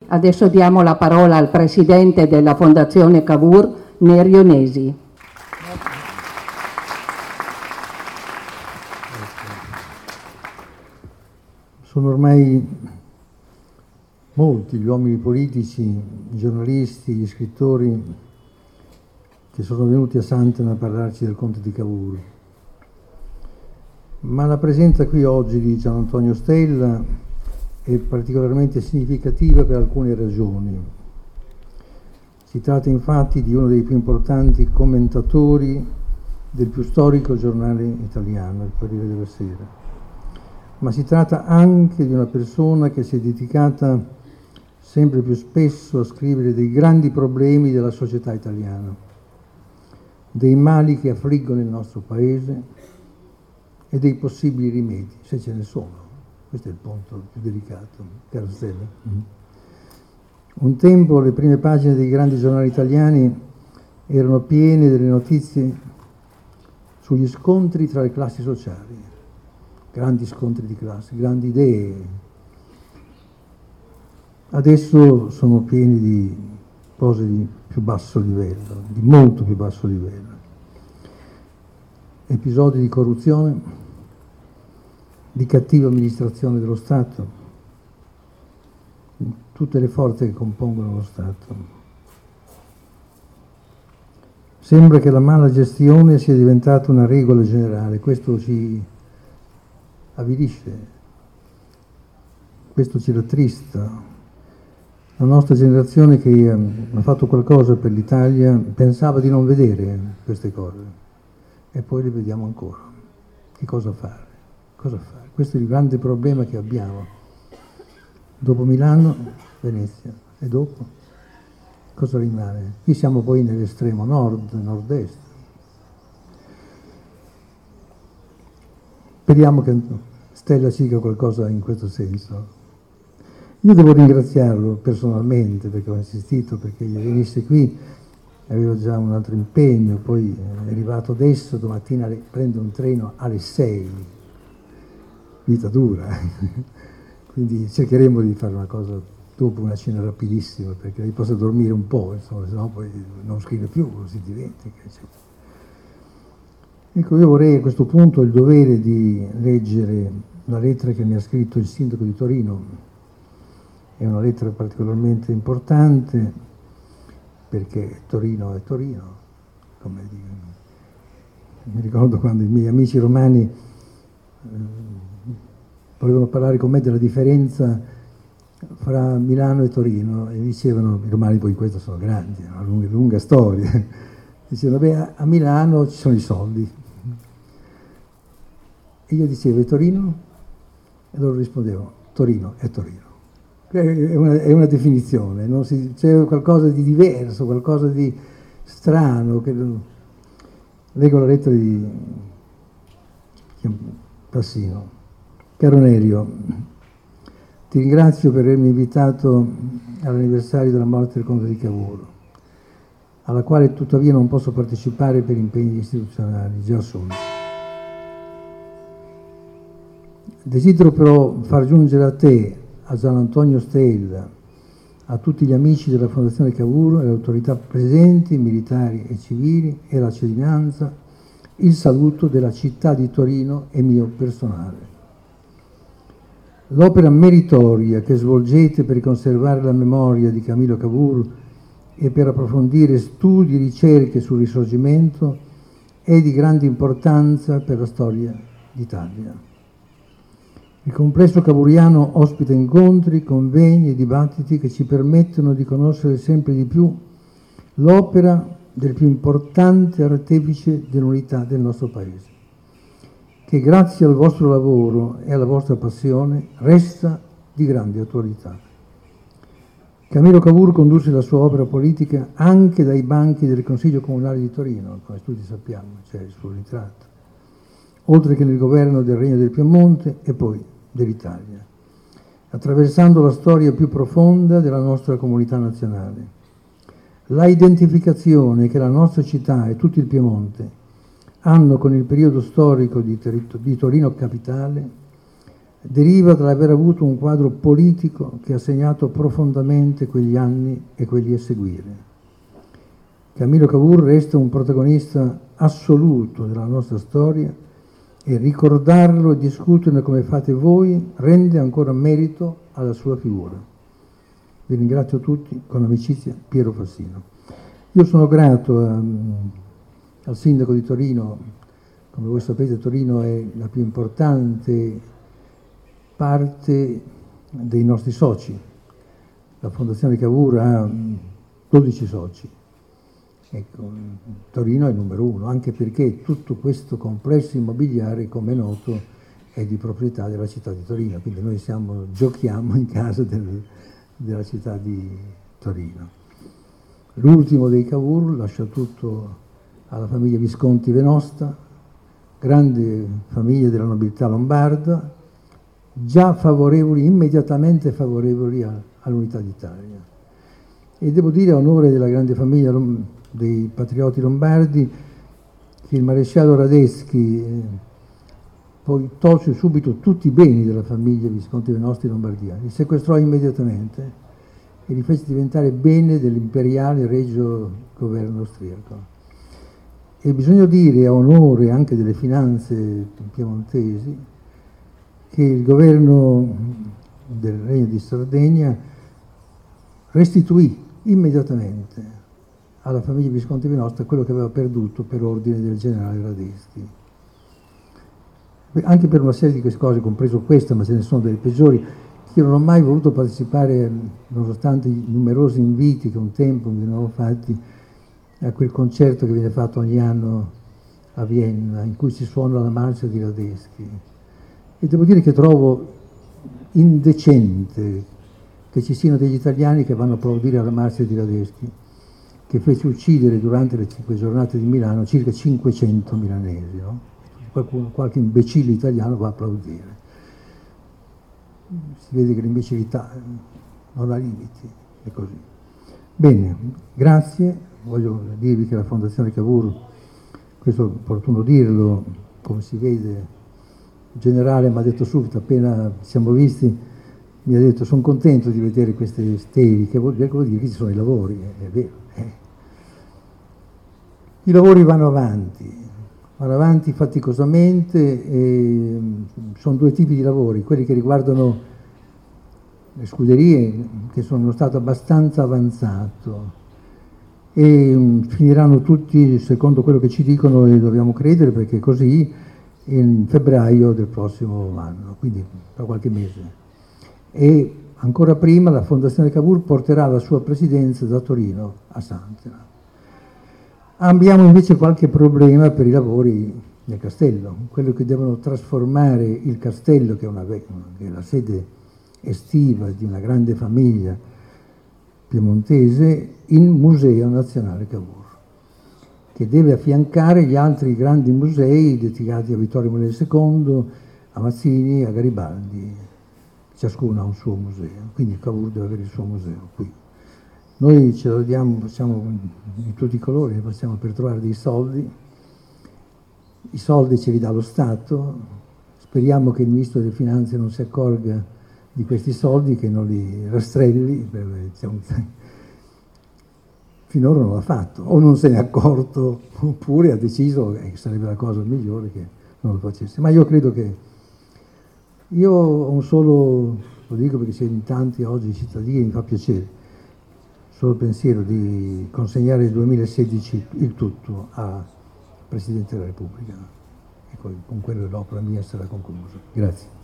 Adesso diamo la parola al presidente della Fondazione Cavour, Nerio Nesi. Sono ormai molti gli uomini politici, i giornalisti, gli scrittori che sono venuti a Sant'Anna a parlarci del conte di Cavour. Ma la presenza qui oggi di Gian Antonio Stella è particolarmente significativa per alcune ragioni. Si tratta infatti di uno dei più importanti commentatori del più storico giornale italiano, il Corriere della Sera. Ma si tratta anche di una persona che si è dedicata sempre più spesso a scrivere dei grandi problemi della società italiana, dei mali che affliggono il nostro paese e dei possibili rimedi, se ce ne sono. Questo è il punto più delicato, caro Stella. Un tempo le prime pagine dei grandi giornali italiani erano piene delle notizie sugli scontri tra le classi sociali, grandi scontri di classe, grandi idee. Adesso sono pieni di cose di più basso livello, di molto più basso livello. Episodi di corruzione, di cattiva amministrazione dello Stato, tutte le forze che compongono lo Stato. Sembra che la mala gestione sia diventata una regola generale, questo ci avvilisce, questo ci rattrista. La nostra generazione che ha fatto qualcosa per l'Italia pensava di non vedere queste cose e poi le vediamo ancora. Che cosa fare? Cosa fare? Questo è il grande problema che abbiamo. Dopo Milano, Venezia, e dopo cosa rimane? Qui siamo poi nell'estremo nord, nord-est. Speriamo che Stella ci dica qualcosa in questo senso. Io devo ringraziarlo personalmente perché ho insistito perché gli venisse qui, avevo già un altro impegno, poi è arrivato adesso, domattina prende un treno alle 6, vita dura, quindi cercheremo di fare una cosa dopo una cena rapidissima perché lei possa dormire un po', insomma, sennò poi non scrive più, si dimentica, eccetera. Ecco, io vorrei a questo punto il dovere di leggere la lettera che mi ha scritto il sindaco di Torino. È una lettera particolarmente importante perché Torino è Torino, come dicono. Mi ricordo quando i miei amici romani volevano parlare con me della differenza fra Milano e Torino e dicevano, i romani poi in questo sono grandi, è una lunga storia, dicevano, beh, a Milano ci sono i soldi. E io dicevo, e Torino? E loro rispondevano, Torino è Torino. È una definizione, c'è qualcosa di diverso, qualcosa di strano. Leggo la lettera di Passino. Caro Nerio, ti ringrazio per avermi invitato all'anniversario della morte del conte di Cavour, alla quale tuttavia non posso partecipare per impegni istituzionali già assunti. Desidero però far giungere a te, a Gian Antonio Stella, a tutti gli amici della Fondazione Cavour, alle autorità presenti, militari e civili e alla cittadinanza, il saluto della città di Torino e mio personale. L'opera meritoria che svolgete per conservare la memoria di Camillo Cavour e per approfondire studi e ricerche sul Risorgimento è di grande importanza per la storia d'Italia. Il complesso cavouriano ospita incontri, convegni e dibattiti che ci permettono di conoscere sempre di più l'opera del più importante artefice dell'unità del nostro Paese, che grazie al vostro lavoro e alla vostra passione resta di grande attualità. Camillo Cavour condusse la sua opera politica anche dai banchi del Consiglio Comunale di Torino, come tutti sappiamo, c'è il suo ritratto, oltre che nel governo del Regno del Piemonte e poi dell'Italia, attraversando la storia più profonda della nostra comunità nazionale. La identificazione che la nostra città e tutto il Piemonte hanno con il periodo storico di Torino capitale deriva dall'aver avuto un quadro politico che ha segnato profondamente quegli anni e quelli a seguire. Camillo Cavour resta un protagonista assoluto della nostra storia e ricordarlo e discuterne come fate voi rende ancora merito alla sua figura. Vi ringrazio tutti, con amicizia, Piero Fassino. Io sono grato al sindaco di Torino. Come voi sapete, Torino è la più importante parte dei nostri soci. La Fondazione Cavour ha 12 soci. Ecco, Torino è il numero 1, anche perché tutto questo complesso immobiliare, come è noto, è di proprietà della città di Torino, quindi noi giochiamo in casa della città di Torino. L'ultimo dei Cavour lascia tutto alla famiglia Visconti Venosta, grande famiglia della nobiltà lombarda, già immediatamente favorevoli all'unità d'Italia. E devo dire a onore della grande famiglia dei patrioti lombardi che il maresciallo Radeschi poi tolse subito tutti i beni della famiglia Visconti Venosti Lombardia, li sequestrò immediatamente e li fece diventare bene dell'imperiale regio governo austriaco. E bisogna dire a onore anche delle finanze piemontesi che il governo del Regno di Sardegna restituì immediatamente alla famiglia Visconti Venosta quello che aveva perduto per ordine del generale Radeschi. Anche per una serie di queste cose, compreso questa, ma ce ne sono delle peggiori, io non ho mai voluto partecipare, nonostante i numerosi inviti che un tempo mi avevo fatti, a quel concerto che viene fatto ogni anno a Vienna, in cui si suona la marcia di Radeschi. E devo dire che trovo indecente che ci siano degli italiani che vanno a applaudire alla marcia di Radeschi, che fece uccidere durante le 5 giornate di Milano circa 500 milanesi, no? Qualche imbecille italiano va a applaudire. Si vede che l'imbecillità non ha limiti, è così. Bene, grazie. Voglio dirvi che la Fondazione Cavour, questo è opportuno dirlo, come si vede, il generale mi ha detto subito, appena siamo visti, mi ha detto sono contento di vedere queste steli, che vuol dire che ci sono i lavori, è vero. I lavori vanno avanti faticosamente, e sono due tipi di lavori, quelli che riguardano le scuderie, che sono in uno stato abbastanza avanzato e finiranno tutti secondo quello che ci dicono e dobbiamo credere, perché è così, in febbraio del prossimo anno, quindi tra qualche mese. E ancora prima la Fondazione Cavour porterà la sua presidenza da Torino a Santena. Abbiamo invece qualche problema per i lavori nel castello, quello che devono trasformare il castello, che è la sede estiva di una grande famiglia piemontese, in Museo Nazionale Cavour, che deve affiancare gli altri grandi musei dedicati a Vittorio Emanuele II, a Mazzini, a Garibaldi. Ciascuno ha un suo museo, quindi Cavour deve avere il suo museo qui. Noi ce lo diamo, facciamo in tutti i colori, ne passiamo per trovare dei soldi, i soldi ce li dà lo Stato, speriamo che il Ministro delle Finanze non si accorga di questi soldi, che non li rastrelli, finora non l'ha fatto, o non se ne è accorto, oppure ha deciso che sarebbe la cosa migliore che non lo facesse. Ma io credo che, io ho un solo, lo dico perché siamo in tanti oggi cittadini, mi fa piacere, solo pensiero di consegnare il 2016 il tutto al Presidente della Repubblica, e con quello l'opera mia sarà conclusa. Grazie.